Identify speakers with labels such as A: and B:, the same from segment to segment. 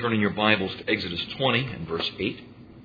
A: turn in your Bibles to Exodus 20 and verse 8.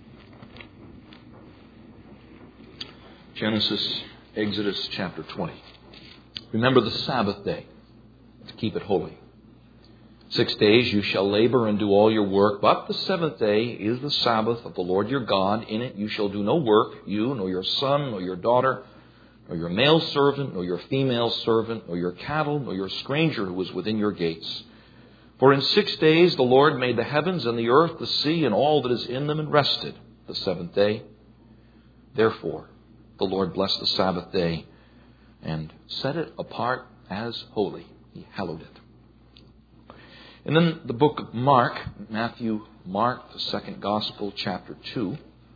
A: Exodus chapter 20. Remember the Sabbath day, to keep it holy. 6 days you shall labor and do all your work, but the seventh day is the Sabbath of the Lord your God. In it you shall do no work, you, nor your son, nor your daughter, nor your male servant, nor your female servant, nor your cattle, nor your stranger who is within your gates. For in 6 days the Lord made the heavens and the earth, the sea, and all that is in them, and rested the seventh day. Therefore the Lord blessed the Sabbath day and set it apart as holy. He hallowed it. And then the book of Mark, Mark, the second gospel, chapter 2.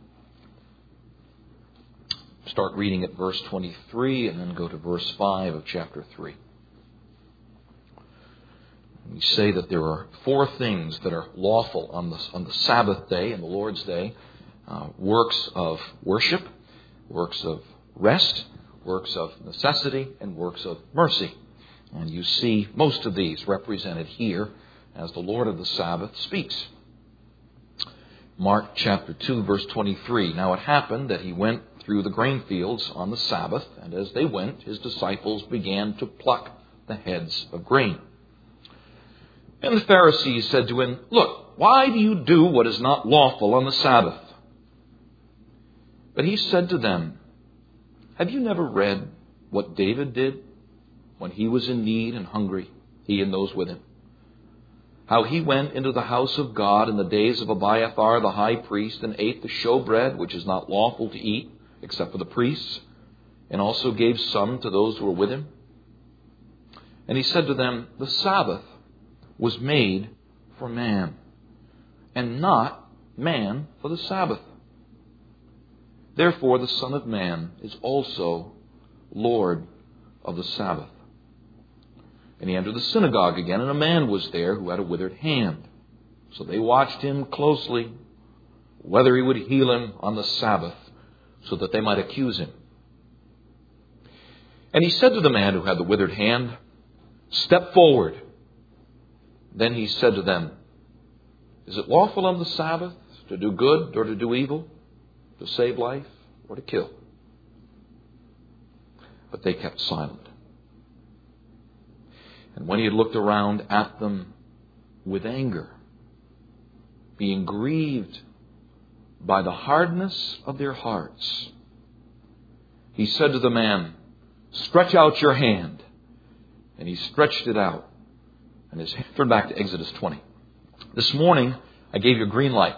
A: Start reading at verse 23 and then go to verse 5 of chapter 3. We say that there are 4 things that are lawful on the Sabbath day and the Lord's day. Works of worship, works of rest, works of necessity, and works of mercy. And you see most of these represented here as the Lord of the Sabbath speaks. Mark chapter 2, verse 23. Now it happened that he went through the grain fields on the Sabbath, and as they went, his disciples began to pluck the heads of grain. And the Pharisees said to him, "Look, why do you do what is not lawful on the Sabbath?" But he said to them, "Have you never read what David did when he was in need and hungry, he and those with him? How he went into the house of God in the days of Abiathar the high priest and ate the showbread, which is not lawful to eat except for the priests, and also gave some to those who were with him?" And he said to them, "The Sabbath was made for man, and not man for the Sabbath. Therefore the Son of Man is also Lord of the Sabbath." And he entered the synagogue again, and a man was there who had a withered hand. So they watched him closely, whether he would heal him on the Sabbath, so that they might accuse him. And he said to the man who had the withered hand, "Step forward." Then he said to them, "Is it lawful on the Sabbath to do good or to do evil, to save life or to kill?" But they kept silent. And when he had looked around at them with anger, being grieved by the hardness of their hearts, he said to the man, "Stretch out your hand." And he stretched it out. And his hand. Turn back to Exodus 20. This morning, I gave you a green light.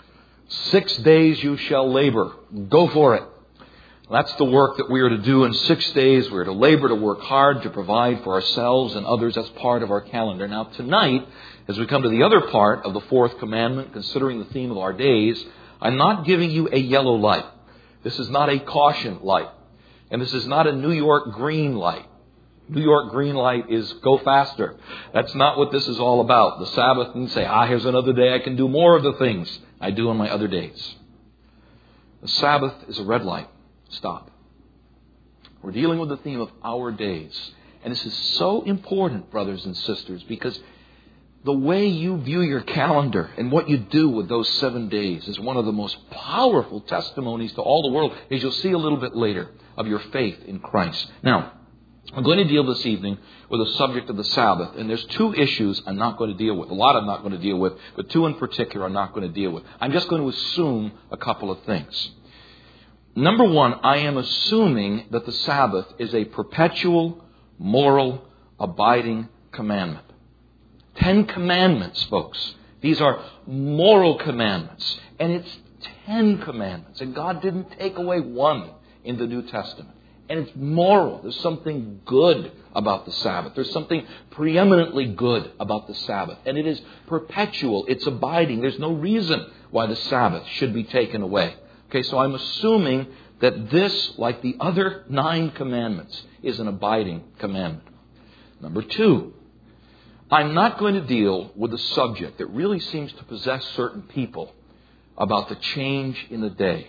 A: 6 days you shall labor. Go for it. That's the work that we are to do in 6 days. We are to labor, to work hard, to provide for ourselves and others. That's part of our calendar. Now tonight, as we come to the other part of the fourth commandment, considering the theme of our days, I'm not giving you a yellow light. This is not a caution light. And this is not a New York green light. New York green light is go faster. That's not what this is all about. The Sabbath and say, here's another day I can do more of the things I do on my other days. The Sabbath is a red light. Stop. We're dealing with the theme of our days. And this is so important, brothers and sisters, because the way you view your calendar and what you do with those 7 days is one of the most powerful testimonies to all the world, as you'll see a little bit later, of your faith in Christ. Now, I'm going to deal this evening with the subject of the Sabbath. And there's 2 issues I'm not going to deal with. A lot I'm not going to deal with, but 2 in particular I'm not going to deal with. I'm just going to assume a couple of things. Number 1, I am assuming that the Sabbath is a perpetual, moral, abiding commandment. 10 commandments, folks. These are moral commandments. And it's 10 commandments. And God didn't take away one in the New Testament. And it's moral. There's something good about the Sabbath. There's something preeminently good about the Sabbath. And it is perpetual. It's abiding. There's no reason why the Sabbath should be taken away. Okay, so I'm assuming that this, like the other 9 commandments, is an abiding commandment. Number 2, I'm not going to deal with a subject that really seems to possess certain people about the change in the day.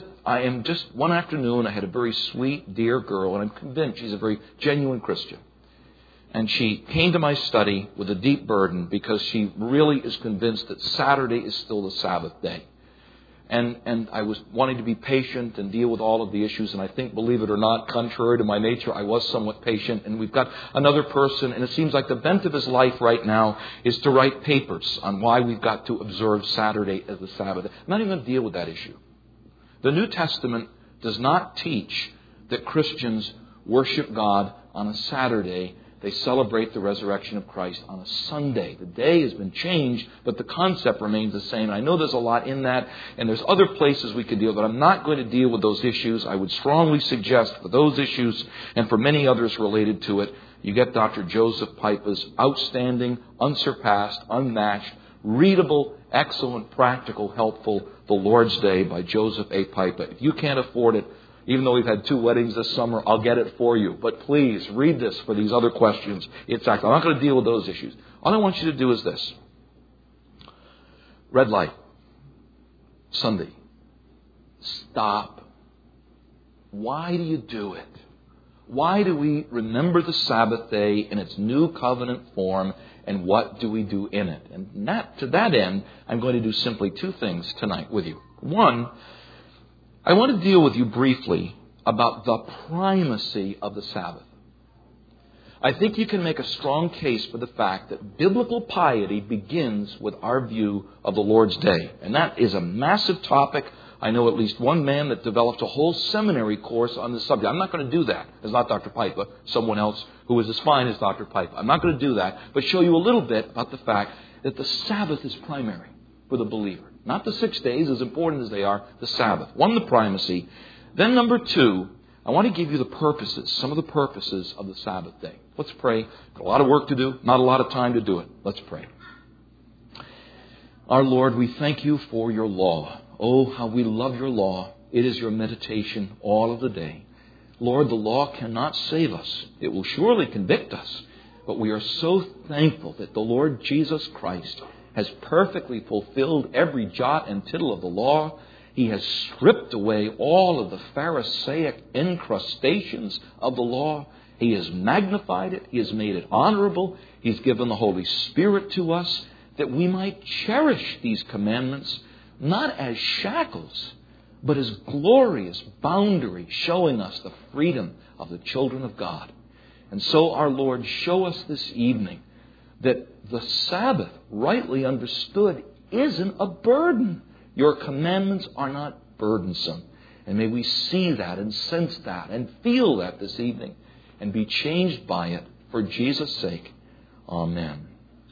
A: One afternoon, I had a very sweet, dear girl, and I'm convinced she's a very genuine Christian. And she came to my study with a deep burden because she really is convinced that Saturday is still the Sabbath day. And I was wanting to be patient and deal with all of the issues. And I think, believe it or not, contrary to my nature, I was somewhat patient. And we've got another person, and it seems like the bent of his life right now is to write papers on why we've got to observe Saturday as the Sabbath. I'm not even going to deal with that issue. The New Testament does not teach that Christians worship God on a Saturday. They celebrate the resurrection of Christ on a Sunday. The day has been changed, but the concept remains the same. And I know there's a lot in that, and there's other places we could deal, but I'm not going to deal with those issues. I would strongly suggest for those issues and for many others related to it, you get Dr. Joseph Pipa's outstanding, unsurpassed, unmatched, readable, excellent, practical, helpful The Lord's Day by Joseph A. Pipa. If you can't afford it, even though we've had 2 weddings this summer, I'll get it for you. But please, read this for these other questions. It's actually, I'm not going to deal with those issues. All I want you to do is this. Red light. Sunday. Stop. Why do you do it? Why do we remember the Sabbath day in its new covenant form, and what do we do in it? And to that end, I'm going to do simply 2 things tonight with you. One, I want to deal with you briefly about the primacy of the Sabbath. I think you can make a strong case for the fact that biblical piety begins with our view of the Lord's Day. And that is a massive topic. I know at least one man that developed a whole seminary course on this subject. I'm not going to do that. It's not Dr. Pipa, someone else who is as fine as Dr. Pipa. I'm not going to do that, but show you a little bit about the fact that the Sabbath is primary for the believer. Not the 6 days, as important as they are, the Sabbath. One, the primacy. Then number 2, I want to give you the purposes, some of the purposes of the Sabbath day. Let's pray. Got a lot of work to do, not a lot of time to do it. Let's pray. Our Lord, we thank you for your law. Oh, how we love your law. It is your meditation all of the day. Lord, the law cannot save us. It will surely convict us. But we are so thankful that the Lord Jesus Christ has perfectly fulfilled every jot and tittle of the law. He has stripped away all of the Pharisaic incrustations of the law. He has magnified it. He has made it honorable. He's given the Holy Spirit to us that we might cherish these commandments, not as shackles, but as glorious boundaries, showing us the freedom of the children of God. And so, our Lord, show us this evening that the Sabbath, rightly understood, isn't a burden. Your commandments are not burdensome. And may we see that and sense that and feel that this evening and be changed by it for Jesus' sake. Amen.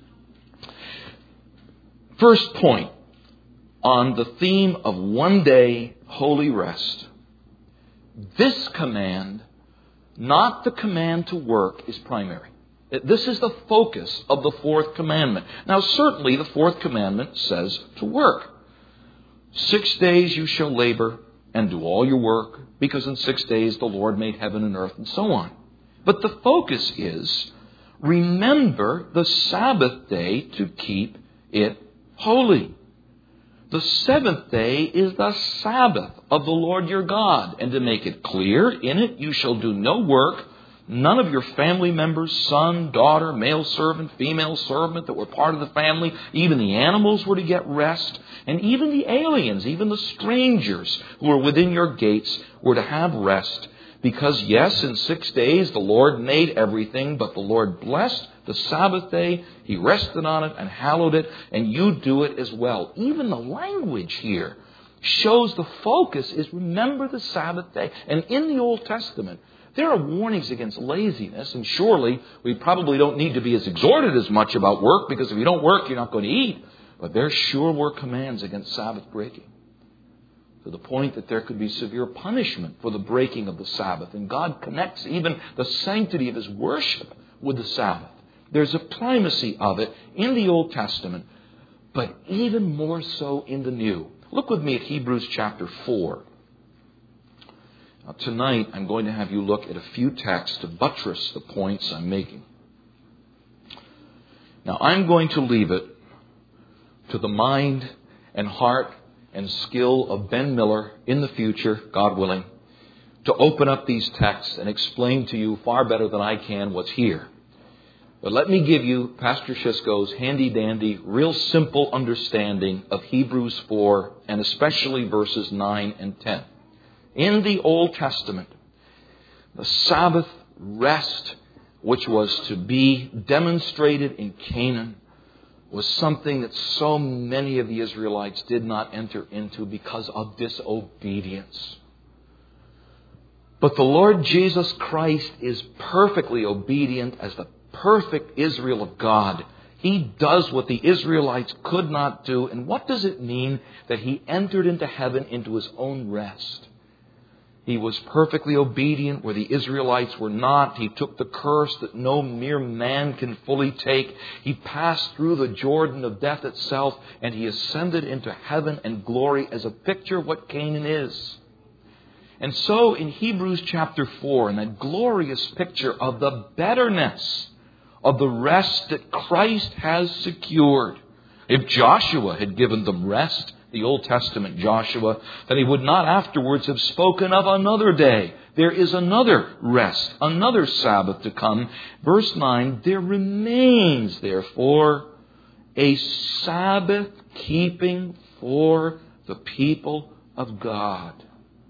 A: First point on the theme of one day holy rest. This command, not the command to work, is primary. This is the focus of the 4th commandment. Now, certainly the 4th commandment says to work. 6 days you shall labor and do all your work, because in 6 days the Lord made heaven and earth, and so on. But the focus is, remember the Sabbath day to keep it holy. The 7th day is the Sabbath of the Lord your God. And to make it clear, in it you shall do no work. None of your family members, son, daughter, male servant, female servant that were part of the family, even the animals were to get rest. And even the aliens, even the strangers who were within your gates were to have rest. Because yes, in 6 days the Lord made everything, but the Lord blessed the Sabbath day. He rested on it and hallowed it, and you do it as well. Even the language here shows the focus is remember the Sabbath day. And in the Old Testament, there are warnings against laziness, and surely we probably don't need to be as exhorted as much about work, because if you don't work, you're not going to eat. But there sure were commands against Sabbath breaking, to the point that there could be severe punishment for the breaking of the Sabbath. And God connects even the sanctity of His worship with the Sabbath. There's a primacy of it in the Old Testament, but even more so in the New. Look with me at Hebrews chapter 4. Now, tonight, I'm going to have you look at a few texts to buttress the points I'm making. Now, I'm going to leave it to the mind and heart and skill of Ben Miller in the future, God willing, to open up these texts and explain to you far better than I can what's here. But let me give you Pastor Shisco's handy-dandy, real simple understanding of Hebrews 4, and especially verses 9 and 10. In the Old Testament, the Sabbath rest, which was to be demonstrated in Canaan, was something that so many of the Israelites did not enter into because of disobedience. But the Lord Jesus Christ is perfectly obedient as the perfect Israel of God. He does what the Israelites could not do. And what does it mean that He entered into heaven into His own rest? He was perfectly obedient where the Israelites were not. He took the curse that no mere man can fully take. He passed through the Jordan of death itself, and He ascended into heaven and glory as a picture of what Canaan is. And so in Hebrews chapter 4, in that glorious picture of the betterness of the rest that Christ has secured. If Joshua had given them rest, the Old Testament Joshua, then he would not afterwards have spoken of another day. There is another rest, another Sabbath to come. Verse 9, there remains, therefore, a Sabbath keeping for the people of God.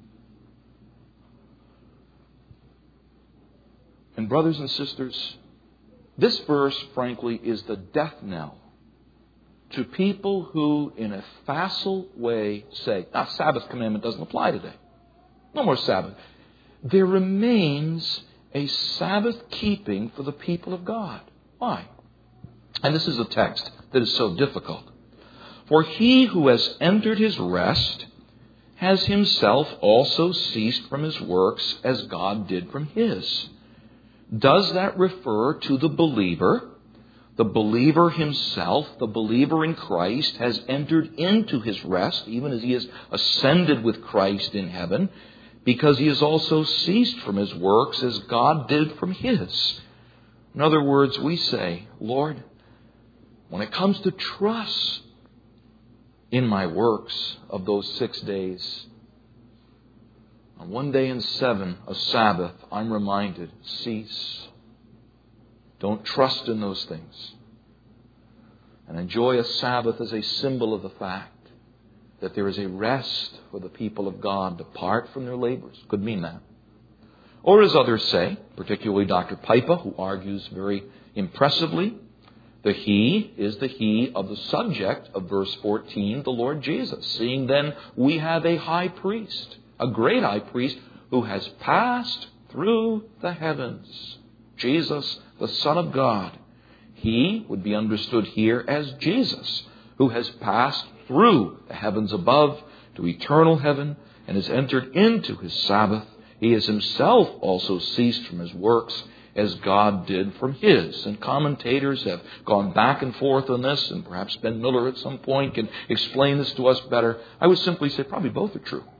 A: And brothers and sisters, this verse, frankly, is the death knell to people who, in a facile way, say, Sabbath commandment doesn't apply today. No more Sabbath. There remains a Sabbath keeping for the people of God. Why? And this is a text that is so difficult. For he who has entered his rest has himself also ceased from his works as God did from his. Does that refer to the believer? The believer himself, the believer in Christ, has entered into his rest, even as he has ascended with Christ in heaven, because he has also ceased from his works as God did from his. In other words, we say, Lord, when it comes to trust in my works of those 6 days, on one day in 7, a Sabbath, I'm reminded, cease. Don't trust in those things. And enjoy a Sabbath as a symbol of the fact that there is a rest for the people of God depart from their labors. Could mean that. Or as others say, particularly Dr. Pipa, who argues very impressively, the he is the he of the subject of verse 14, the Lord Jesus. Seeing then we have a high priest, a great high priest who has passed through the heavens. Jesus, the Son of God. He would be understood here as Jesus, who has passed through the heavens above to eternal heaven and has entered into his Sabbath. He has himself also ceased from his works as God did from his. And commentators have gone back and forth on this, and perhaps Ben Miller at some point can explain this to us better. I would simply say probably both are true.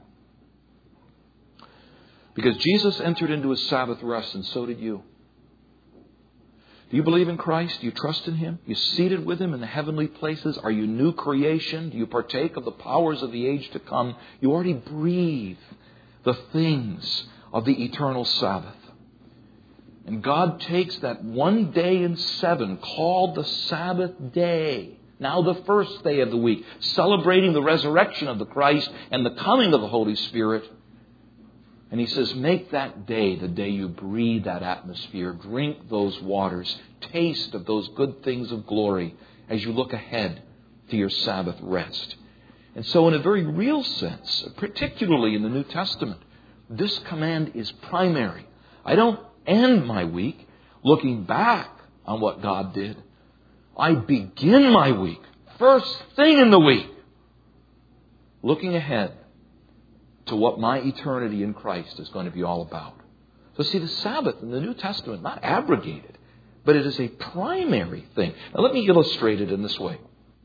A: Because Jesus entered into his Sabbath rest, and so did you. Do you believe in Christ? Do you trust in Him? Are you seated with Him in the heavenly places? Are you new creation? Do you partake of the powers of the age to come? You already breathe the things of the eternal Sabbath. And God takes that one day in 7 called the Sabbath day, now the first day of the week, celebrating the resurrection of the Christ and the coming of the Holy Spirit. And He says, make that day the day you breathe that atmosphere, drink those waters, taste of those good things of glory as you look ahead to your Sabbath rest. And so in a very real sense, particularly in the New Testament, this command is primary. I don't end my week looking back on what God did. I begin my week, first thing in the week, looking ahead to what my eternity in Christ is going to be all about. So see, the Sabbath in the New Testament, not abrogated, but it is a primary thing. Now let me illustrate it in this way.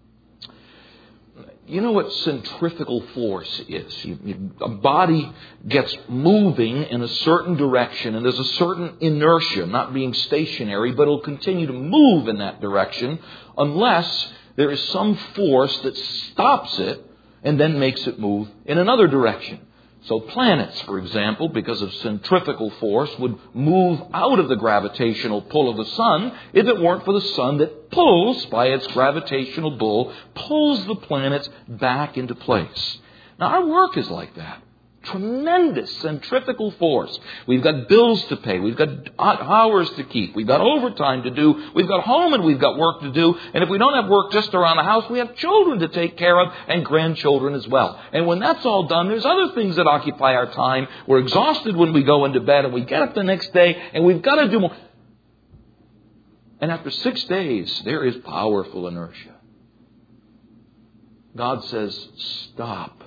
A: You know what centrifugal force is? A body gets moving in a certain direction, and there's a certain inertia, not being stationary, but it'll continue to move in that direction unless there is some force that stops it and then makes it move in another direction. So planets, for example, because of centrifugal force, would move out of the gravitational pull of the sun if it weren't for the sun that pulls, by its gravitational pull, pulls the planets back into place. Now, our work is like that. Tremendous centrifugal force. We've got bills to pay. We've got hours to keep. We've got overtime to do. We've got home and we've got work to do. And if we don't have work just around the house, we have children to take care of and grandchildren as well. And when that's all done, there's other things that occupy our time. We're exhausted when we go into bed and we get up the next day and we've got to do more. And after 6 days, there is powerful inertia. God says, stop.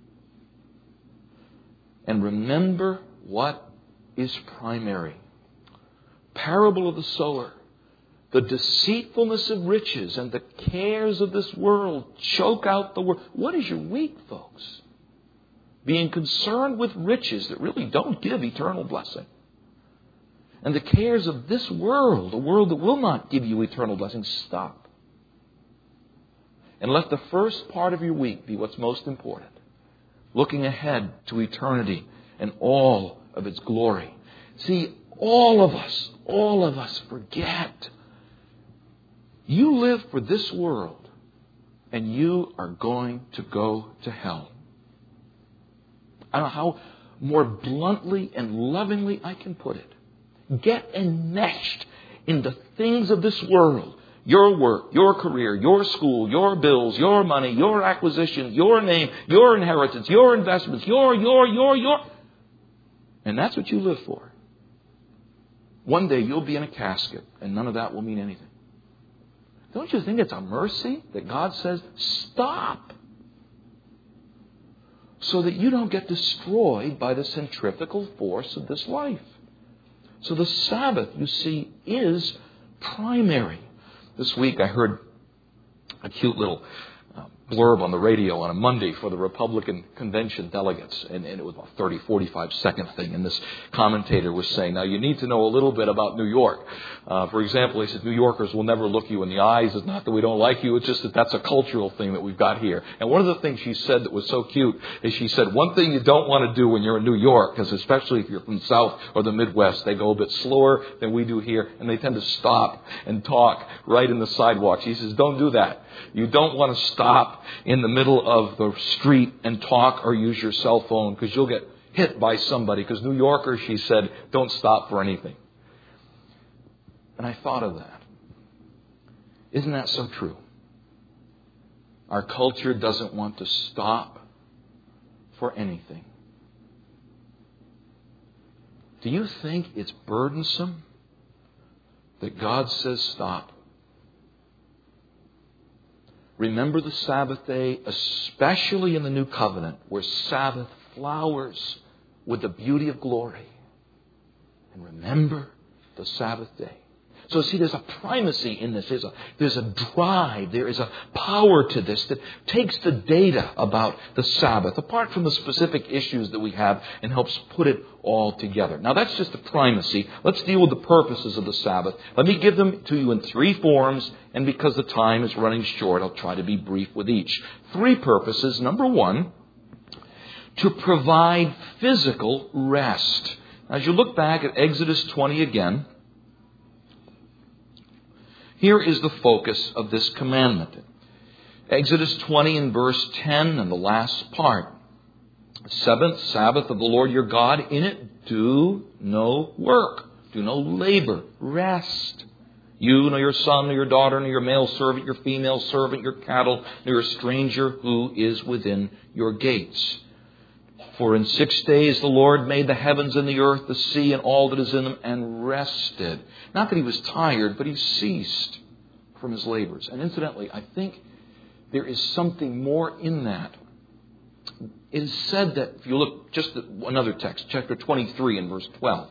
A: And remember what is primary. Parable of the sower. The deceitfulness of riches and the cares of this world choke out the word. What is your week, folks? Being concerned with riches that really don't give eternal blessing. And the cares of this world, a world that will not give you eternal blessing, stop. And let the first part of your week be what's most important. Looking ahead to eternity and all of its glory. See, all of us forget. You live for this world and you are going to go to hell. I don't know how more bluntly and lovingly I can put it. Get enmeshed in the things of this world. Your work, your career, your school, your bills, your money, your acquisitions, your name, your inheritance, your investments, your. And that's what you live for. One day you'll be in a casket and none of that will mean anything. Don't you think it's a mercy that God says, stop? So that you don't get destroyed by the centrifugal force of this life. So the Sabbath, you see, is primary. This week I heard a cute little blurb on the radio on a Monday for the Republican convention delegates. And it was a 30, 45-second thing. And this commentator was saying, now you need to know a little bit about New York. For example, he said, New Yorkers will never look you in the eyes. It's not that we don't like you. It's just that that's a cultural thing that we've got here. And one of the things she said that was so cute is she said, one thing you don't want to do when you're in New York, because especially if you're from the South or the Midwest, they go a bit slower than we do here. And they tend to stop and talk right in the sidewalk. She says, don't do that. You don't want to stop in the middle of the street and talk or use your cell phone because you'll get hit by somebody. Because New Yorkers, she said, don't stop for anything. And I thought of that. Isn't that so true? Our culture doesn't want to stop for anything. Do you think it's burdensome that God says stop? Remember the Sabbath day, especially in the New Covenant, where Sabbath flowers with the beauty of glory. And remember the Sabbath day. So see, there's a primacy in this. There's a drive. There is a power to this that takes the data about the Sabbath, apart from the specific issues that we have, and helps put it all together. Now, that's just the primacy. Let's deal with the purposes of the Sabbath. Let me give them to you in 3 forms, and because the time is running short, I'll try to be brief with each. 3 purposes. Number 1, to provide physical rest. As you look back at Exodus 20 again, here is the focus of this commandment. Exodus 20 and verse 10 and the last part. 7th Sabbath of the Lord your God. In it do no work. Do no labor. Rest. You, nor your son, nor your daughter, nor your male servant, your female servant, your cattle, nor your stranger who is within your gates. For in 6 days the Lord made the heavens and the earth, the sea, and all that is in them, and rested. Not that he was tired, but he ceased from his labors. And incidentally, I think there is something more in that. It is said that, if you look just at another text, chapter 23 and verse 12.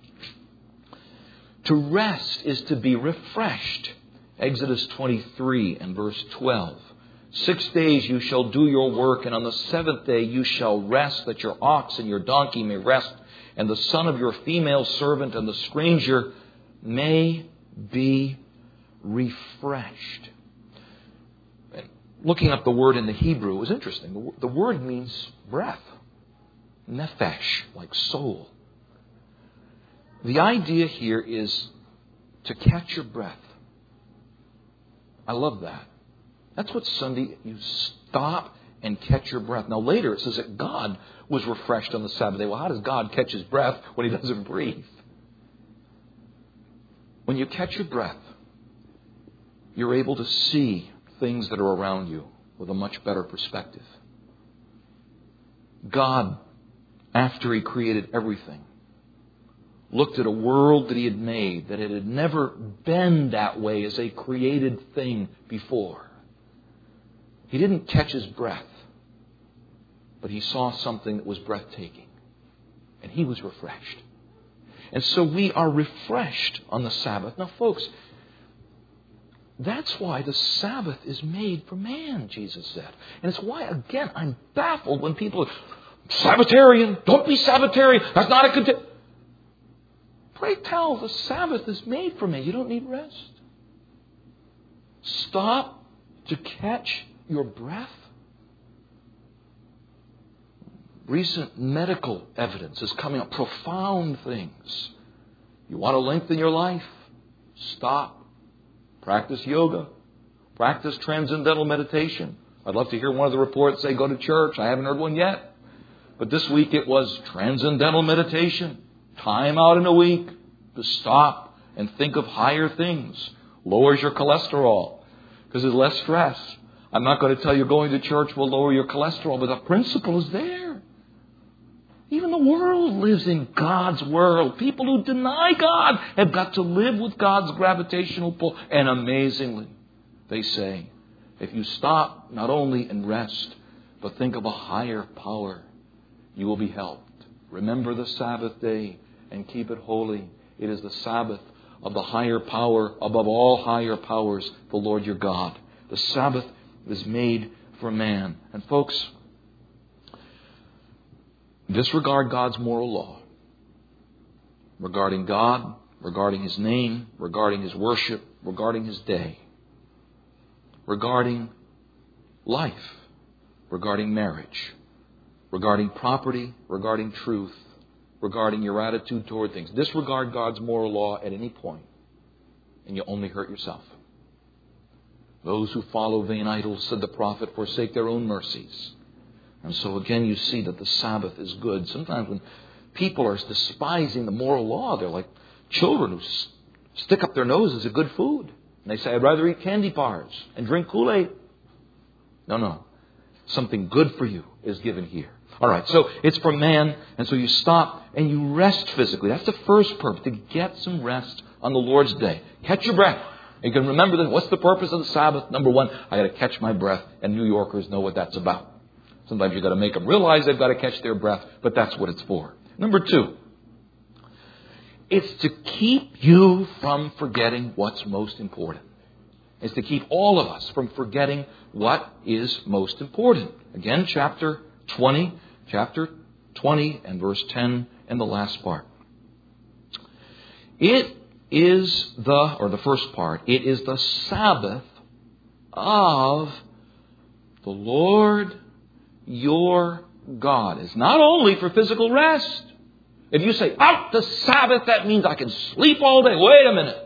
A: To rest is to be refreshed. Exodus 23 and verse 12. 6 days you shall do your work, and on the 7th day you shall rest, that your ox and your donkey may rest, and the son of your female servant and the stranger may be refreshed. And looking up the word in the Hebrew was interesting. The word means breath. Nephesh, like soul. The idea here is to catch your breath. I love that. That's what Sunday, you stop and catch your breath. Now later it says that God was refreshed on the Sabbath day. Well, how does God catch His breath when He doesn't breathe? When you catch your breath, you're able to see things that are around you with a much better perspective. God, after He created everything, looked at a world that He had made, that it had never been that way as a created thing before. He didn't catch His breath, but He saw something that was breathtaking. And He was refreshed. And so we are refreshed on the Sabbath. Now, folks, that's why the Sabbath is made for man, Jesus said. And it's why, again, I'm baffled when people are, Sabbatarian, don't be Sabbatarian, that's not a good... Pray tell, the Sabbath is made for me. You don't need rest. Stop to catch your breath. Recent medical evidence is coming up. Profound things. You want to lengthen your life? Stop. Practice yoga. Practice transcendental meditation. I'd love to hear one of the reports say go to church. I haven't heard one yet. But this week it was transcendental meditation. Time out in a week to stop and think of higher things. Lowers your cholesterol because there's less stress. I'm not going to tell you going to church will lower your cholesterol, but the principle is there. Even the world lives in God's world. People who deny God have got to live with God's gravitational pull. And amazingly, they say, if you stop not only and rest, but think of a higher power, you will be helped. Remember the Sabbath day and keep it holy. It is the Sabbath of the higher power, above all higher powers, the Lord your God. The Sabbath is made for man. And folks, disregard God's moral law regarding God, regarding His name, regarding His worship, regarding His day, regarding life, regarding marriage, regarding property, regarding truth, regarding your attitude toward things. Disregard God's moral law at any point, and you only hurt yourself. Those who follow vain idols, said the prophet, forsake their own mercies. And so again, you see that the Sabbath is good. Sometimes when people are despising the moral law, they're like children who stick up their noses at good food. And they say, I'd rather eat candy bars and drink Kool-Aid. No. Something good for you is given here. All right, so it's for man, and so you stop and you rest physically. That's the first purpose, to get some rest on the Lord's day. Catch your breath. You can remember that. What's the purpose of the Sabbath? Number one, I got to catch my breath, and New Yorkers know what that's about. Sometimes you've got to make them realize they've got to catch their breath, but that's what it's for. Number two, it's to keep you from forgetting what's most important. It's to keep all of us from forgetting what is most important. Again, chapter 20 and verse 10 and the last part. It is the first part, it is the Sabbath of the Lord your God. It's not only for physical rest. If you say, the Sabbath, that means I can sleep all day. Wait a minute.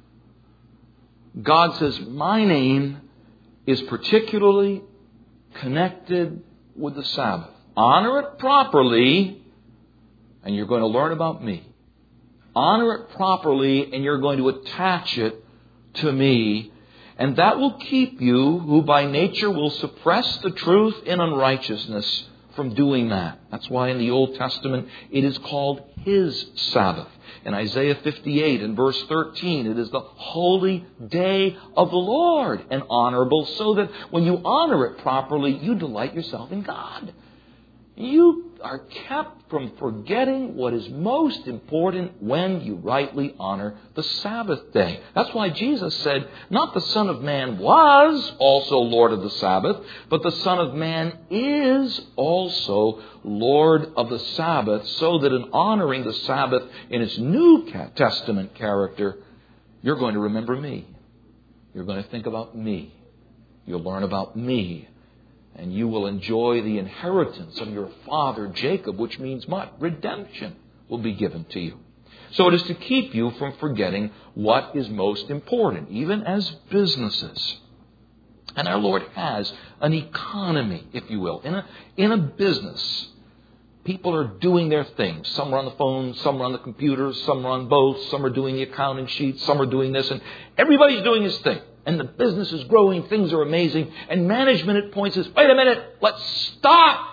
A: God says, my name is particularly connected with the Sabbath. Honor it properly, and you're going to learn about me. Honor it properly, and you're going to attach it to me. And that will keep you, who by nature will suppress the truth in unrighteousness, from doing that. That's why in the Old Testament it is called His Sabbath. In Isaiah 58 and verse 13, it is the holy day of the Lord and honorable, so that when you honor it properly, you delight yourself in God. You are kept from forgetting what is most important when you rightly honor the Sabbath day. That's why Jesus said, not the Son of Man was also Lord of the Sabbath, but the Son of Man is also Lord of the Sabbath, so that in honoring the Sabbath in its New Testament character, you're going to remember me. You're going to think about me. You'll learn about me. And you will enjoy the inheritance of your father Jacob, which means what? Redemption will be given to you. So it is to keep you from forgetting what is most important, even as businesses. And our Lord has an economy, if you will. In a business, people are doing their things. Some are on the phone, some are on the computer, some are on both, some are doing the accounting sheets, some are doing this, and everybody's doing his thing. And the business is growing, things are amazing, and management at points says, wait a minute, let's stop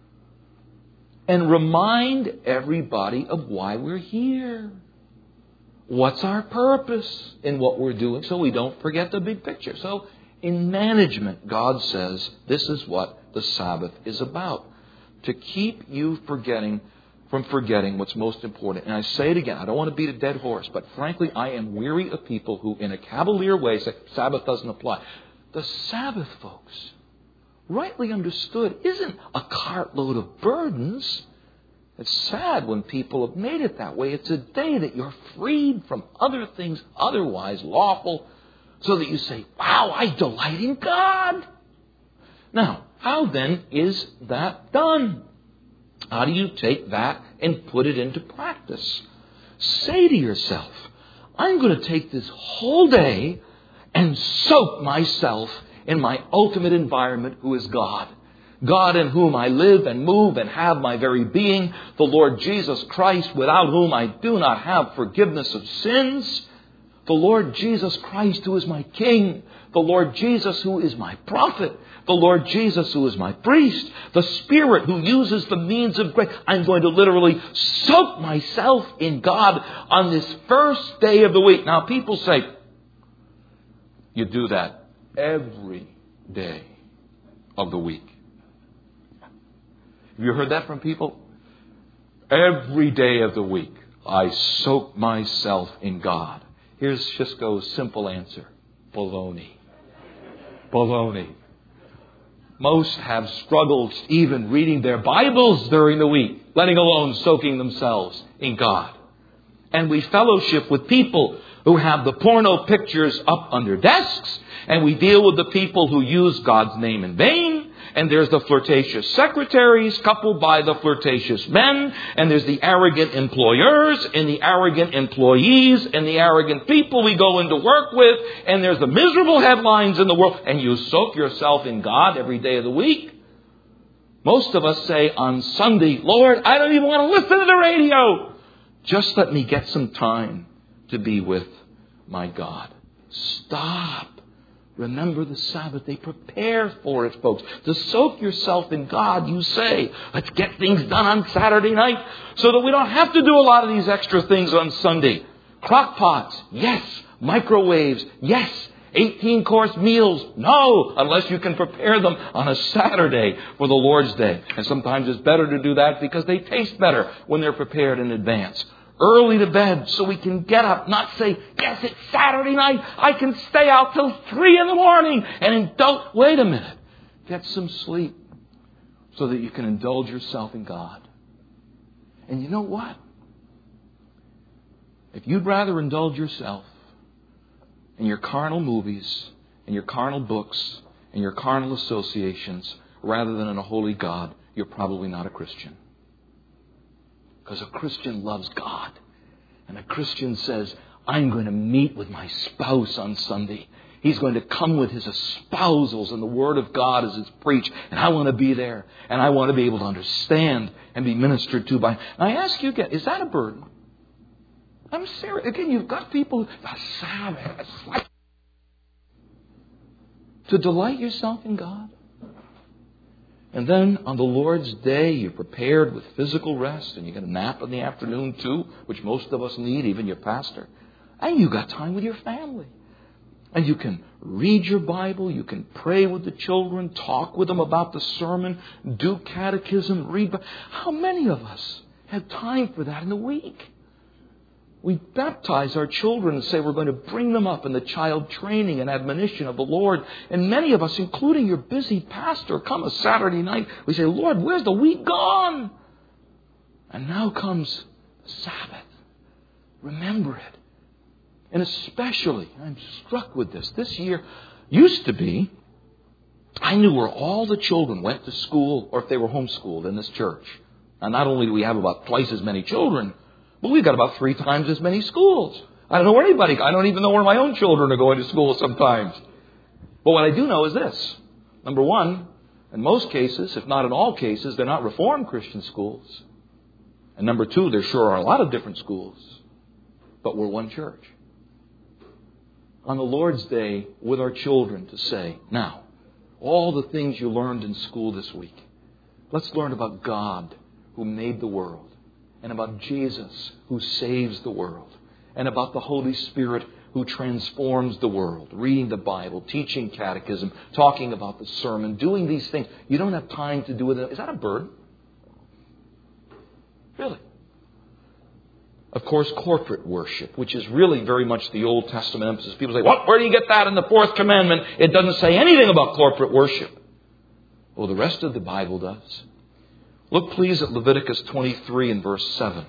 A: and remind everybody of why we're here. What's our purpose in what we're doing so we don't forget the big picture. So in management, God says this is what the Sabbath is about. To keep you from forgetting what's most important. And I say it again, I don't want to beat a dead horse, but frankly, I am weary of people who in a cavalier way say Sabbath doesn't apply. The Sabbath, folks, rightly understood, isn't a cartload of burdens. It's sad when people have made it that way. It's a day that you're freed from other things otherwise lawful, so that you say, wow, I delight in God. Now, how then is that done? How do you take that and put it into practice? Say to yourself, I'm going to take this whole day and soak myself in my ultimate environment, who is God. God in whom I live and move and have my very being. The Lord Jesus Christ, without whom I do not have forgiveness of sins. The Lord Jesus Christ, who is my King. The Lord Jesus, who is my prophet. The Lord Jesus, who is my priest. The Spirit, who uses the means of grace. I'm going to literally soak myself in God on this first day of the week. Now, people say, you do that every day of the week. Have you heard that from people? Every day of the week, I soak myself in God. Here's Shisco's simple answer. Baloney. Baloney. Most have struggled even reading their Bibles during the week, letting alone soaking themselves in God. And we fellowship with people who have the porno pictures up on their desks, and we deal with the people who use God's name in vain. And there's the flirtatious secretaries coupled by the flirtatious men. And there's the arrogant employers and the arrogant employees and the arrogant people we go into work with. And there's the miserable headlines in the world. And you soak yourself in God every day of the week. Most of us say on Sunday, Lord, I don't even want to listen to the radio. Just let me get some time to be with my God. Stop. Remember the Sabbath. They prepare for it, folks. To soak yourself in God, you say, let's get things done on Saturday night so that we don't have to do a lot of these extra things on Sunday. Crock pots, yes. Microwaves, yes. 18-course meals, no, unless you can prepare them on a Saturday for the Lord's Day. And sometimes it's better to do that because they taste better when they're prepared in advance. Early to bed so we can get up, not say, yes, it's Saturday night. I can stay out till 3 a.m. and don't, wait a minute. Get some sleep so that you can indulge yourself in God. And you know what? If you'd rather indulge yourself in your carnal movies and your carnal books and your carnal associations rather than in a holy God, you're probably not a Christian. Because a Christian loves God. And a Christian says, I'm going to meet with my spouse on Sunday. He's going to come with his espousals and the Word of God as it's preached. And I want to be there. And I want to be able to understand and be ministered to by. And I ask you again, is that a burden? I'm serious. Again, you've got people, a Sabbath, to delight yourself in God. And then on the Lord's Day, you're prepared with physical rest, and you get a nap in the afternoon too, which most of us need, even your pastor. And you got time with your family. And you can read your Bible, you can pray with the children, talk with them about the sermon, do catechism, read. How many of us have time for that in the week? We baptize our children and say we're going to bring them up in the child training and admonition of the Lord. And many of us, including your busy pastor, come a Saturday night. We say, Lord, where's the week gone? And now comes the Sabbath. Remember it. And especially, I'm struck with this. This year used to be I knew where all the children went to school or if they were homeschooled in this church. And not only do we have about twice as many children, but we've got about 3 times as many schools. I don't know where anybody, I don't even know where my own children are going to school sometimes. But what I do know is this. Number one, in most cases, if not in all cases, they're not Reformed Christian schools. And number two, there sure are a lot of different schools. But we're one church. On the Lord's Day, with our children to say, now, all the things you learned in school this week, let's learn about God who made the world, and about Jesus who saves the world, and about the Holy Spirit who transforms the world, reading the Bible, teaching catechism, talking about the sermon, doing these things. You don't have time to do it. Is that a burden? Really? Of course, corporate worship, which is really very much the Old Testament emphasis. People say, what? Where do you get that in the 4th commandment? It doesn't say anything about corporate worship. Well, the rest of the Bible does. Look, please, at Leviticus 23 and verse 7.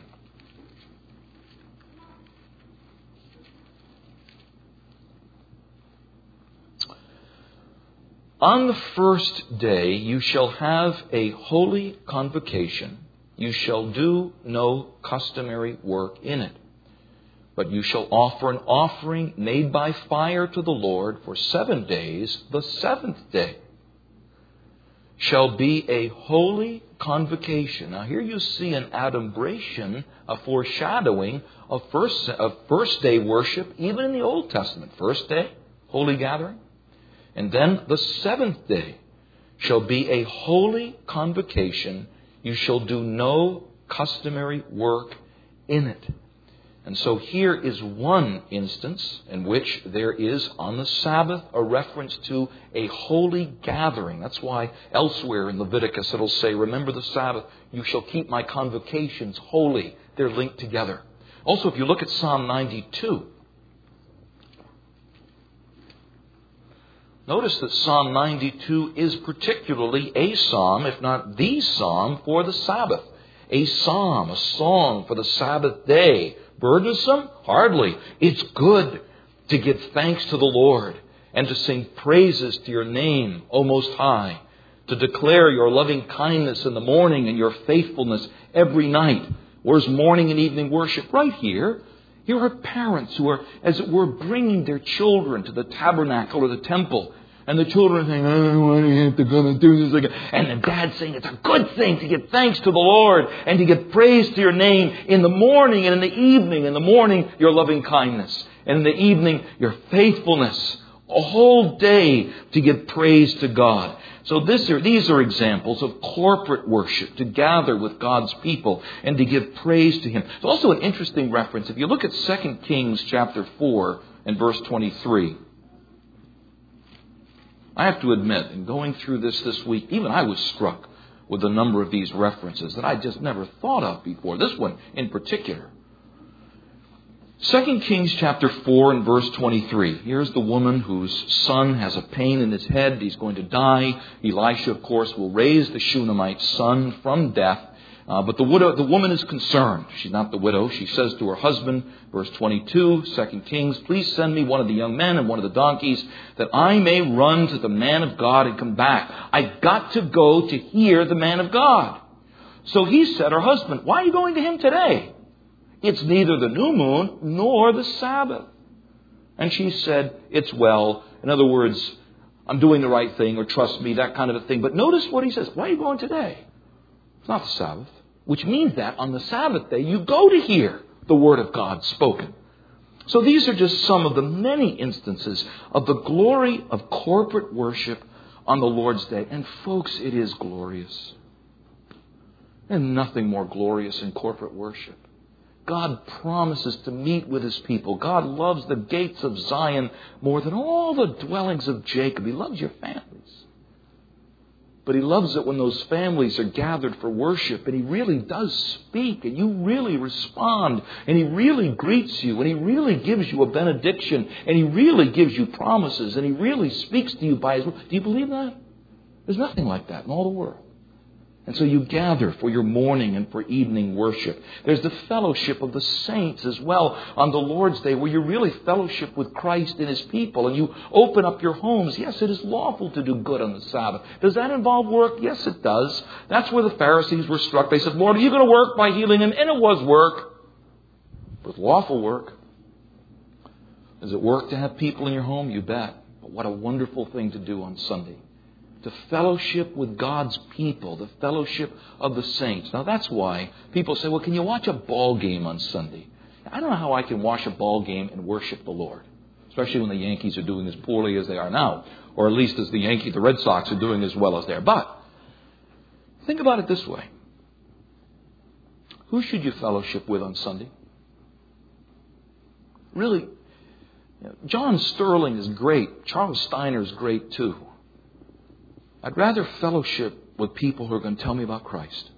A: On the first day you shall have a holy convocation. You shall do no customary work in it. But you shall offer an offering made by fire to the Lord for 7 days. The 7th day shall be a holy convocation. Now here you see an adumbration, a foreshadowing of first day worship, even in the Old Testament. First day, holy gathering. And then the 7th day shall be a holy convocation. You shall do no customary work in it. And so here is one instance in which there is on the Sabbath a reference to a holy gathering. That's why elsewhere in Leviticus it'll say, remember the Sabbath, you shall keep my convocations holy. They're linked together. Also, if you look at Psalm 92, notice that Psalm 92 is particularly a psalm, if not the psalm, for the Sabbath. A psalm, a song for the Sabbath day. Burdensome? Hardly. It's good to give thanks to the Lord and to sing praises to your name, O Most High. To declare your loving kindness in the morning and your faithfulness every night. Where's morning and evening worship? Right here. Here are parents who are, as it were, bringing their children to the tabernacle or the temple. And the children are saying, I don't want to have to go and do this again. And the dad saying, it's a good thing to give thanks to the Lord and to give praise to your name in the morning and in the evening. In the morning, your loving kindness. And in the evening, your faithfulness. A whole day to give praise to God. So these are examples of corporate worship, to gather with God's people and to give praise to Him. It's also an interesting reference. If you look at 2 Kings chapter 4 and verse 23. I have to admit, in going through this week, even I was struck with a number of these references that I just never thought of before. This one in particular. 2 Kings chapter 4 and verse 23. Here's the woman whose son has a pain in his head. He's going to die. Elisha, of course, will raise the Shunammite son from death. But the woman is concerned. She's not the widow. She says to her husband, verse 22, 2 Kings, please send me one of the young men and one of the donkeys that I may run to the man of God and come back. I've got to go to hear the man of God. So he said, her husband, why are you going to him today? It's neither the new moon nor the Sabbath. And she said, it's well. In other words, I'm doing the right thing, or trust me, that kind of a thing. But notice what he says. Why are you going today? It's not the Sabbath. Which means that on the Sabbath day, you go to hear the Word of God spoken. So these are just some of the many instances of the glory of corporate worship on the Lord's Day. And folks, it is glorious. And nothing more glorious than corporate worship. God promises to meet with His people. God loves the gates of Zion more than all the dwellings of Jacob. He loves your families. But He loves it when those families are gathered for worship and He really does speak and you really respond and He really greets you and He really gives you a benediction and He really gives you promises and He really speaks to you by His word. Do you believe that? There's nothing like that in all the world. And so you gather for your morning and for evening worship. There's the fellowship of the saints as well on the Lord's Day, where you really fellowship with Christ and His people, and you open up your homes. Yes, it is lawful to do good on the Sabbath. Does that involve work? Yes, it does. That's where the Pharisees were struck. They said, Lord, are you going to work by healing him? And it was work. It was lawful work. Is it work to have people in your home? You bet. But what a wonderful thing to do on Sunday. To fellowship with God's people, the fellowship of the saints. Now that's why people say, well, can you watch a ball game on Sunday? I don't know how I can watch a ball game and worship the Lord, especially when the Yankees are doing as poorly as they are now, or at least as the Red Sox are doing as well as they are. But think about it this way. Who should you fellowship with on Sunday? Really, John Sterling is great. Charles Steiner is great too. I'd rather fellowship with people who are going to tell me about Christ.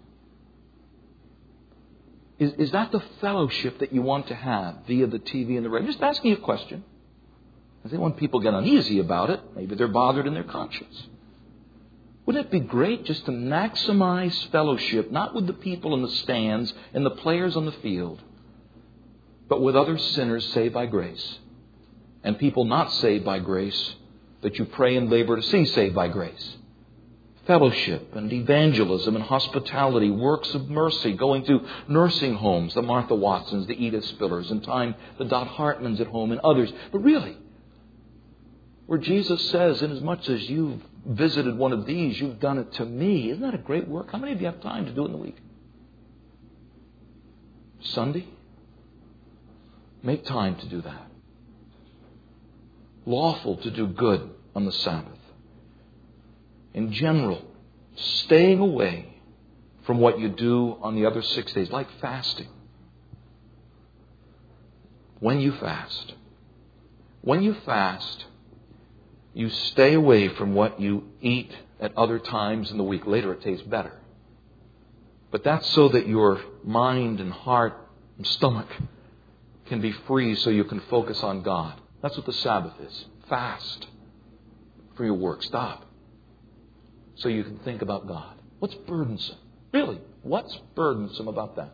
A: Is that the fellowship that you want to have via the TV and the radio? Just asking you a question. I think when people get uneasy about it, maybe they're bothered in their conscience. Wouldn't it be great just to maximize fellowship, not with the people in the stands and the players on the field, but with other sinners saved by grace, and people not saved by grace that you pray and labor to see saved by grace? Fellowship and evangelism and hospitality, works of mercy, going to nursing homes, the Martha Watsons, the Edith Spillers, in time the Dot Hartmans at home and others. But really, where Jesus says, inasmuch as you've visited one of these, you've done it to me. Isn't that a great work? How many of you have time to do it in the week? Sunday? Make time to do that. Lawful to do good on the Sabbath. In general, staying away from what you do on the other 6 days, like fasting. When you fast, you stay away from what you eat at other times in the week. Later it tastes better. But that's so that your mind and heart and stomach can be free so you can focus on God. That's what the Sabbath is. Fast for your work. Stop. So you can think about God. What's burdensome? Really, what's burdensome about that?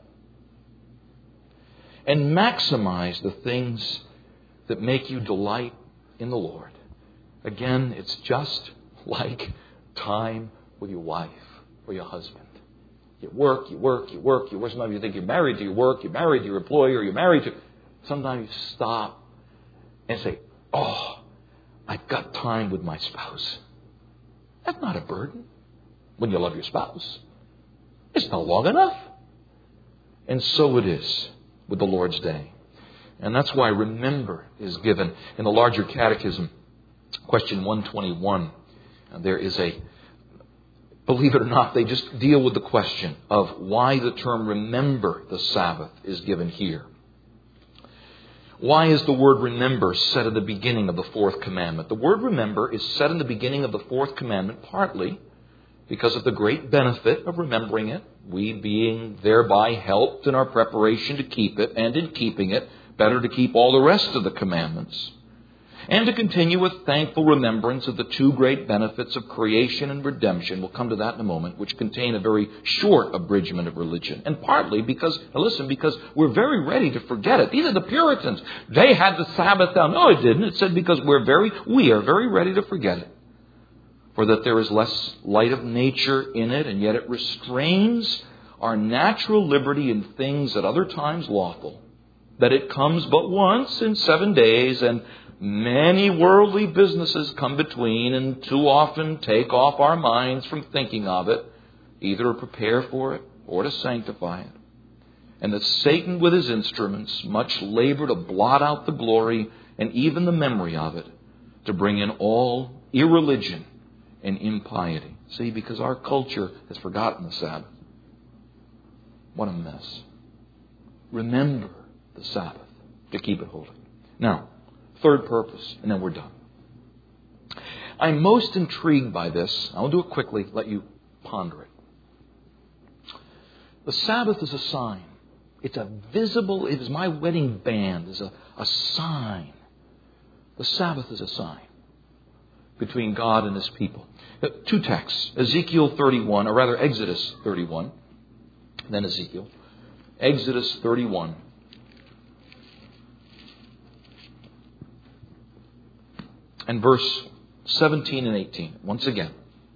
A: And maximize the things that make you delight in the Lord. Again, it's just like time with your wife or your husband. You work. Sometimes you think you're married to your work, you're married to your employer, you're married to... Sometimes you stop and say, oh, I've got time with my spouse. That's not a burden when you love your spouse. It's not long enough. And so it is with the Lord's Day. And that's why remember is given in the larger catechism, question 121. And there is a, believe it or not, they just deal with the question of why the term remember the Sabbath is given here. Why is the word remember said at the beginning of the fourth commandment? The word remember is said in the beginning of the fourth commandment partly because of the great benefit of remembering it, we being thereby helped in our preparation to keep it, and in keeping it, better to keep all the rest of the commandments, and to continue with thankful remembrance of the two great benefits of creation and redemption. We'll come to that in a moment, which contain a very short abridgment of religion. And partly because, now listen, because we're very ready to forget it. These are the Puritans. They had the Sabbath down. No, it didn't. It said because we are very ready to forget it. For that there is less light of nature in it, and yet it restrains our natural liberty in things at other times lawful. That it comes but once in 7 days, and many worldly businesses come between and too often take off our minds from thinking of it, either to prepare for it or to sanctify it. And that Satan with his instruments much labor to blot out the glory and even the memory of it, to bring in all irreligion and impiety. See, because our culture has forgotten the Sabbath. What a mess. Remember the Sabbath to keep it holy. Now, third purpose, and then we're done. I'm most intrigued by this. I'll do it quickly, let you ponder it. The Sabbath is a sign. It's a visible, it is my wedding band, is a sign. The Sabbath is a sign. between God and His people. Two texts, Ezekiel 31, or rather Exodus 31, then Ezekiel. Exodus 31. And verse 17 and 18. Once again.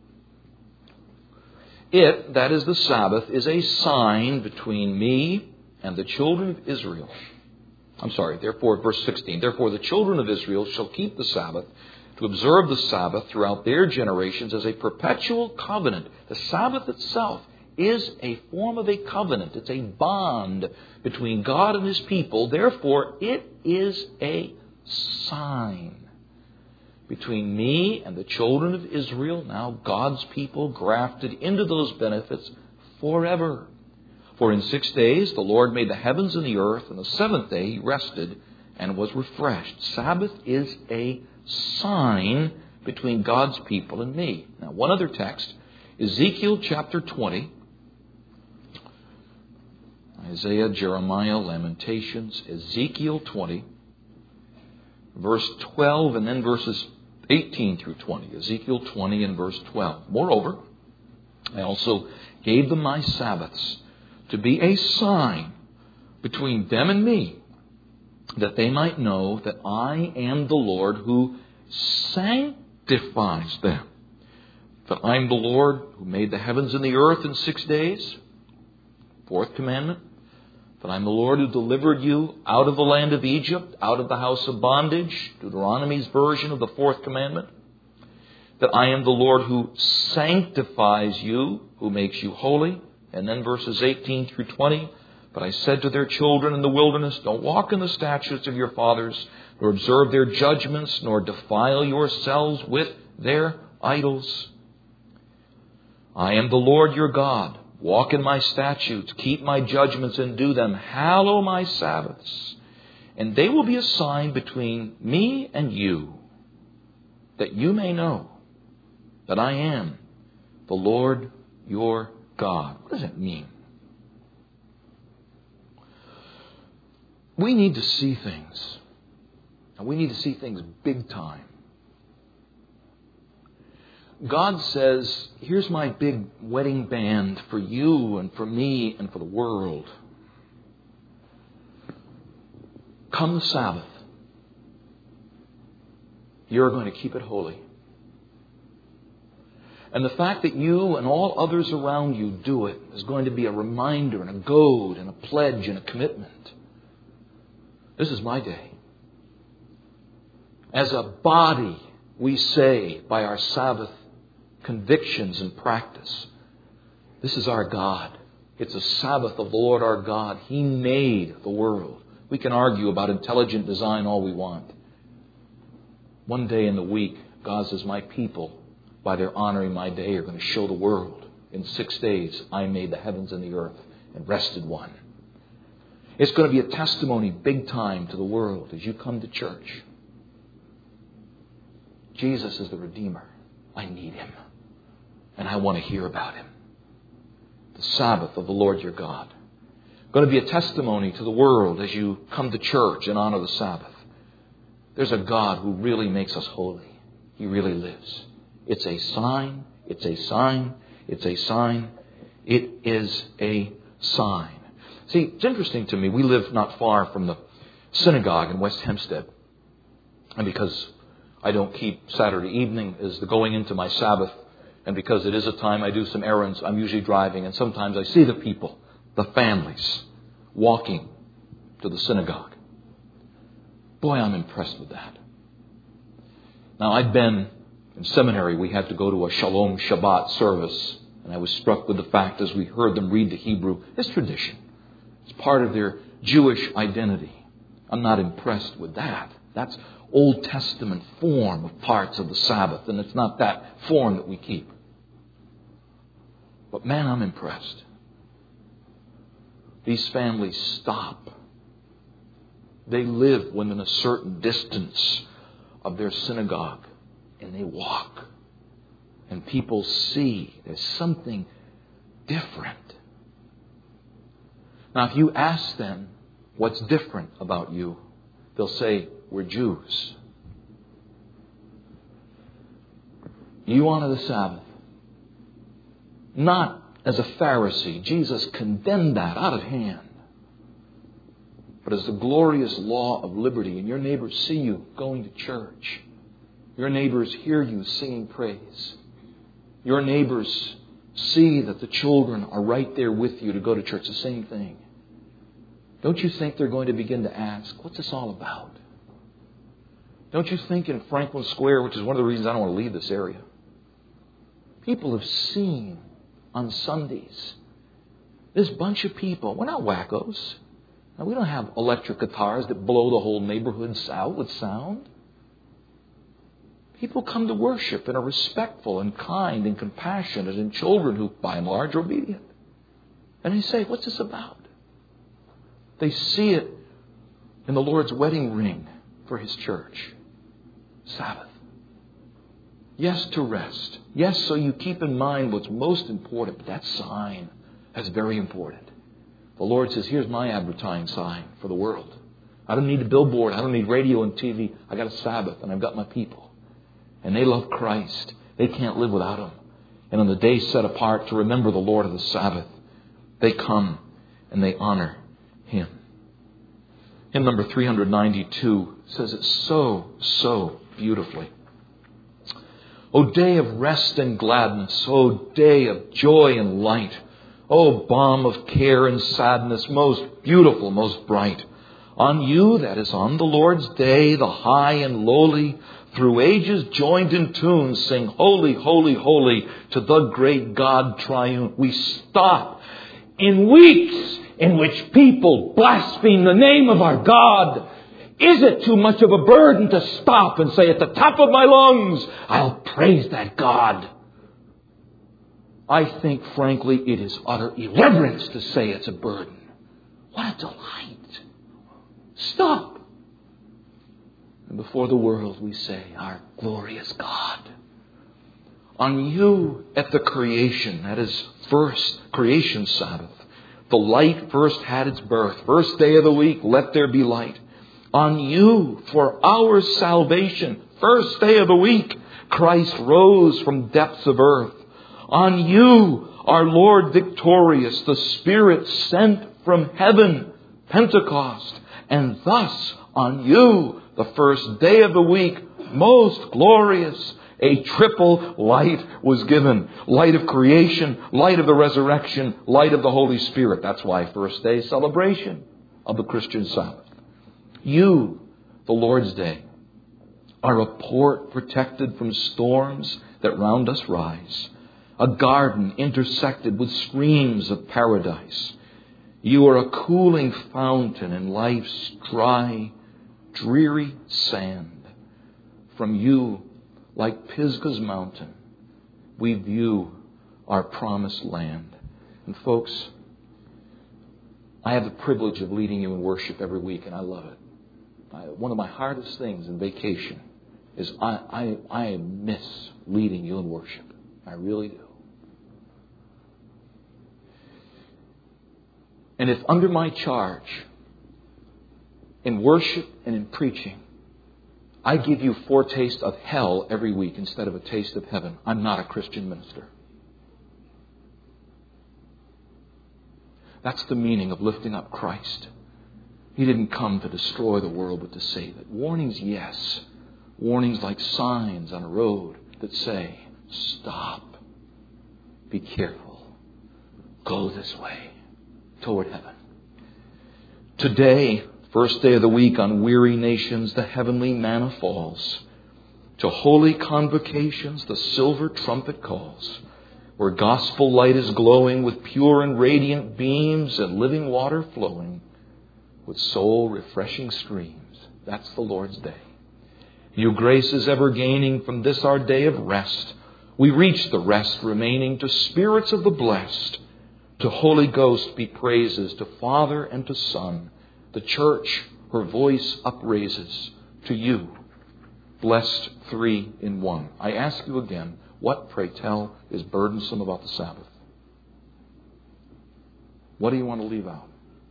A: It, that is the Sabbath, is a sign between me and the children of Israel. Therefore, verse 16. Therefore, the children of Israel shall keep the Sabbath, to observe the Sabbath throughout their generations as a perpetual covenant. The Sabbath itself is a form of a covenant. It's a bond between God and His people. Therefore, it is a sign between me and the children of Israel, now God's people, grafted into those benefits forever. For in 6 days the Lord made the heavens and the earth, and the seventh day He rested and was refreshed. Sabbath is a sign between God's people and me. Now, one other text, Ezekiel chapter 20, Isaiah, Jeremiah, Lamentations, Ezekiel 20, verse 12, and then verses 18 through 20. Ezekiel 20 and verse 12. Moreover, I also gave them my Sabbaths to be a sign between them and me, that they might know that I am the Lord who sanctifies them. That I am the Lord who made the heavens and the earth in 6 days. Fourth commandment. That I am the Lord who delivered you out of the land of Egypt, out of the house of bondage. Deuteronomy's version of the fourth commandment. That I am the Lord who sanctifies you, who makes you holy. And then verses 18 through 20. But I said to their children in the wilderness, don't walk in the statutes of your fathers, nor observe their judgments, nor defile yourselves with their idols. I am the Lord your God. Walk in my statutes, keep my judgments and do them. Hallow my Sabbaths. And they will be a sign between me and you, that you may know that I am the Lord your God. What does it mean? We need to see things. And we need to see things big time. God says, here's my big wedding band for you and for me and for the world. Come the Sabbath, you're going to keep it holy. And the fact that you and all others around you do it is going to be a reminder and a goad and a pledge and a commitment. This is my day. As a body, we say by our Sabbath convictions and practice, this is our God. It's a Sabbath of the Lord our God. He made the world. We can argue about intelligent design all we want. One day in the week, God says, my people, by their honoring my day, are going to show the world. In 6 days, I made the heavens and the earth and rested one. It's going to be a testimony big time to the world as you come to church. Jesus is the Redeemer. I need Him. And I want to hear about Him. The Sabbath of the Lord your God. Going to be a testimony to the world as you come to church and honor the Sabbath. There's a God who really makes us holy. He really lives. It's a sign. It's a sign. It's a sign. It is a sign. See, it's interesting to me. We live not far from the synagogue in West Hempstead. And because I don't keep Saturday evening as the going into my Sabbath, and because it is a time I do some errands, I'm usually driving, and sometimes I see the people, the families, walking to the synagogue. Boy, I'm impressed with that. Now, I'd been in seminary, we had to go to a Shalom Shabbat service, and I was struck with the fact as we heard them read the Hebrew, it's tradition. It's part of their Jewish identity. I'm not impressed with that. That's Old Testament form of parts of the Sabbath, and it's not that form that we keep. But man, I'm impressed. These families stop. They live within a certain distance of their synagogue, and they walk. And people see there's something different. Now, if you ask them what's different about you, they'll say, we're Jews. You honor the Sabbath. Not as a Pharisee. Jesus condemned that out of hand. But as the glorious law of liberty, and your neighbors see you going to church. Your neighbors hear you singing praise. Your neighbors see that the children are right there with you to go to church. The same thing. Don't you think they're going to begin to ask, what's this all about? Don't you think in Franklin Square, which is one of the reasons I don't want to leave this area, people have seen on Sundays this bunch of people. We're not wackos. Now, we don't have electric guitars that blow the whole neighborhood out with sound. People come to worship and are respectful and kind and compassionate and children who, by and large, are obedient. And they say, what's this about? They see it in the Lord's wedding ring for His church. Sabbath. Yes, to rest. Yes, so you keep in mind what's most important. But that sign, that's very important. The Lord says, here's my advertising sign for the world. I don't need a billboard. I don't need radio and TV. I got a Sabbath and I've got my people. And they love Christ. They can't live without Him. And on the day set apart to remember the Lord of the Sabbath, they come and they honor Him. Hymn number 392 says it so beautifully. O day of rest and gladness, O day of joy and light, O balm of care and sadness, most beautiful, most bright. On you, that is on the Lord's day, the high and lowly, through ages joined in tune, sing holy, holy, holy to the great God triune. We stop in weeks in which people blaspheme the name of our God. Is it too much of a burden to stop and say at the top of my lungs, I'll praise that God? I think, frankly, it is utter irreverence to say it's a burden. What a delight. Stop. And before the world we say, our glorious God. On you at the creation, that is first creation Sabbath, the light first had its birth. First day of the week, let there be light. On you for our salvation, first day of the week, Christ rose from depths of earth. On you, our Lord victorious, the Spirit sent from heaven, Pentecost. And thus, on you, the first day of the week, most glorious, a triple light was given. Light of creation, light of the resurrection, light of the Holy Spirit. That's why first day celebration of the Christian Sabbath. You, the Lord's day, are a port protected from storms that round us rise. A garden intersected with streams of paradise. You are a cooling fountain in life's dry, dreary sand. From you, like Pisgah's mountain, we view our promised land. And folks, I have the privilege of leading you in worship every week, and I love it. One of my hardest things in vacation is I miss leading you in worship. I really do. And if under my charge, in worship and in preaching, I give you foretaste of hell every week instead of a taste of heaven, I'm not a Christian minister. That's the meaning of lifting up Christ. He didn't come to destroy the world, but to save it. Warnings, yes. Warnings like signs on a road that say, stop. Be careful. Go this way. Toward heaven. Today, first day of the week, on weary nations, the heavenly manna falls. To holy convocations, the silver trumpet calls. Where gospel light is glowing with pure and radiant beams and living water flowing with soul refreshing streams. That's the Lord's day. New grace is ever gaining from this our day of rest. We reach the rest remaining to spirits of the blessed. To Holy Ghost be praises, to Father and to Son. The church her voice upraises to you, blessed three in one. I ask you again, what, pray tell, is burdensome about the Sabbath? What do you want to leave out?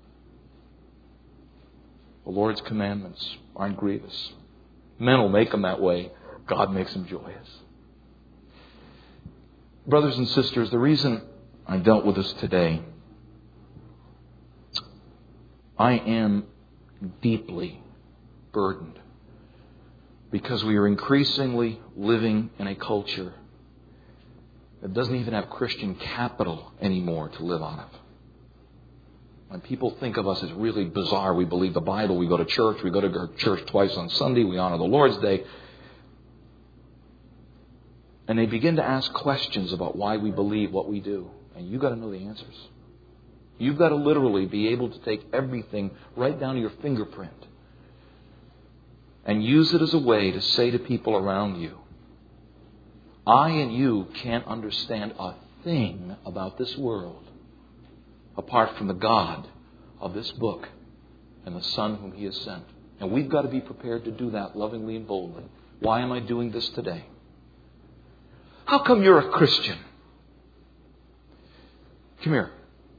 A: The Lord's commandments aren't grievous. Men will make them that way. God makes them joyous. Brothers and sisters, the reason I dealt with this today, I am deeply burdened because we are increasingly living in a culture that doesn't even have Christian capital anymore to live out of. When people think of us as really bizarre, we believe the Bible, we go to church, we go to church twice on Sunday, we honor the Lord's Day. And they begin to ask questions about why we believe what we do. And you've got to know the answers. You've got to literally be able to take everything right down to your fingerprint and use it as a way to say to people around you, I and you can't understand a thing about this world apart from the God of this book and the Son whom He has sent. And we've got to be prepared to do that lovingly and boldly. Why am I doing this today? How come you're a Christian? Come here.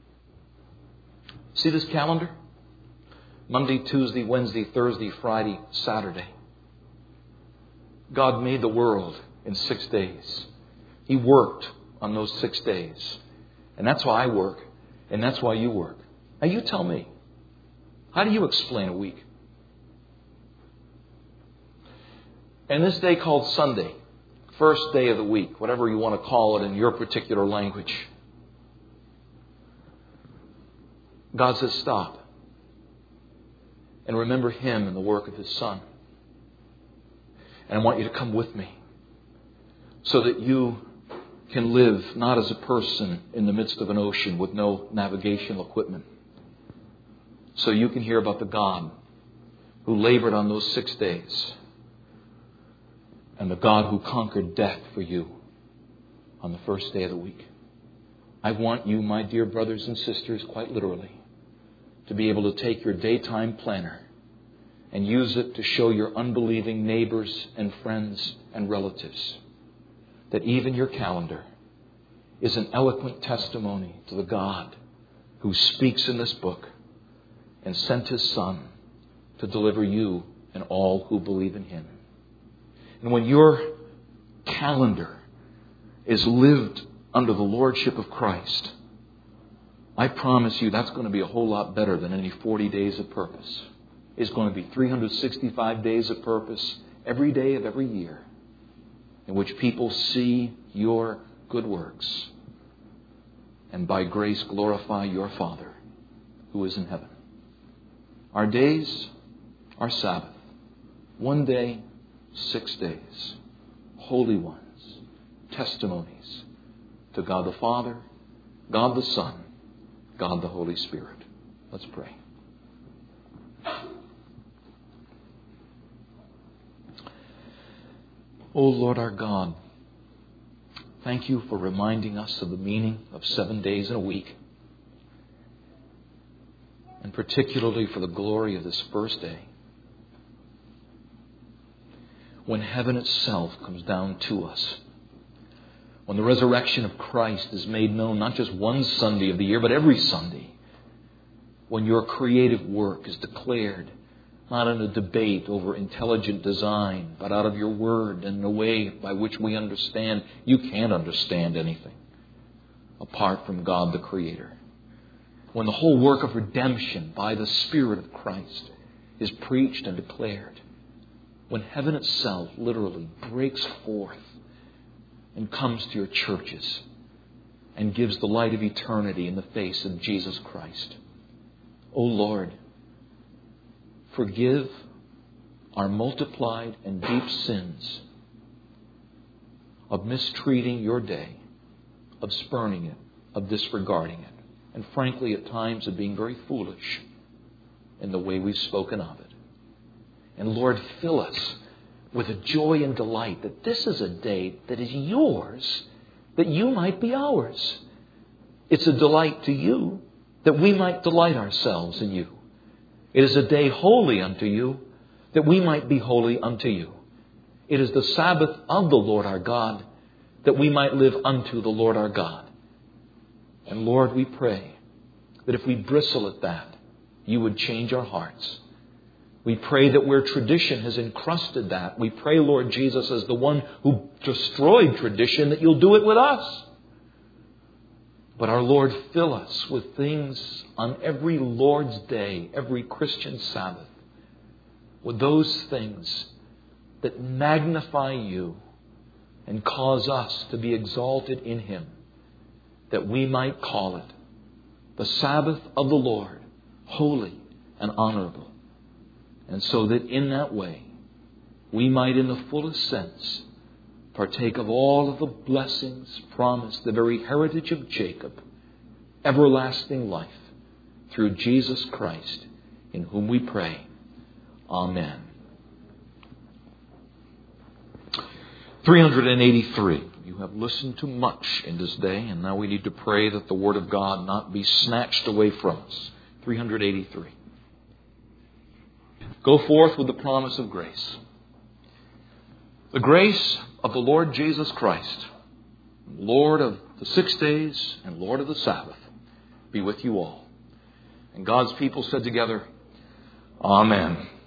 A: See this calendar? Monday, Tuesday, Wednesday, Thursday, Friday, Saturday. God made the world in 6 days. He worked on those 6 days. And that's why I work. And that's why you work. Now you tell me. How do you explain a week? And this day called Sunday, first day of the week, whatever you want to call it in your particular language, God says, stop and remember Him and the work of His Son. And I want you to come with me so that you can live not as a person in the midst of an ocean with no navigational equipment. So you can hear about the God who labored on those 6 days and the God who conquered death for you on the first day of the week. I want you, my dear brothers and sisters, quite literally, to be able to take your daytime planner and use it to show your unbelieving neighbors and friends and relatives that even your calendar is an eloquent testimony to the God who speaks in this book and sent His Son to deliver you and all who believe in Him. And when your calendar is lived under the lordship of Christ, I promise you that's going to be a whole lot better than any 40 days of purpose. It's going to be 365 days of purpose every day of every year in which people see your good works and by grace glorify your Father who is in heaven. Our days are Sabbath. 1 day, 6 days. Holy ones. Testimonies to God the Father, God the Son, God the Holy Spirit. Let's pray. O Lord our God, thank You for reminding us of the meaning of 7 days in a week, and particularly for the glory of this first day, when heaven itself comes down to us, when the resurrection of Christ is made known not just one Sunday of the year, but every Sunday, when Your creative work is declared not in a debate over intelligent design, but out of Your Word and in a way by which we understand You can't understand anything apart from God the Creator. When the whole work of redemption by the Spirit of Christ is preached and declared. When heaven itself literally breaks forth and comes to Your churches and gives the light of eternity in the face of Jesus Christ. O Lord, forgive our multiplied and deep sins of mistreating Your day, of spurning it, of disregarding it, and frankly at times of being very foolish in the way we've spoken of it. And Lord, fill us with a joy and delight that this is a day that is Yours, that You might be ours. It's a delight to You that we might delight ourselves in You. It is a day holy unto You, that we might be holy unto You. It is the Sabbath of the Lord our God, that we might live unto the Lord our God. And Lord, we pray that if we bristle at that, You would change our hearts. We pray that where tradition has encrusted that, we pray, Lord Jesus, as the one who destroyed tradition, that You'll do it with us. But our Lord, fill us with things on every Lord's Day, every Christian Sabbath, with those things that magnify you and cause us to be exalted in Him, that we might call it the Sabbath of the Lord, holy and honorable. And so that in that way, we might in the fullest sense partake of all of the blessings promised, the very heritage of Jacob, everlasting life, through Jesus Christ, in whom we pray. Amen. 383. You have listened to much in this day, and now we need to pray that the Word of God not be snatched away from us. 383. Go forth with the promise of grace. The grace of the Lord Jesus Christ, Lord of the 6 days and Lord of the Sabbath, be with you all. And God's people said together, Amen.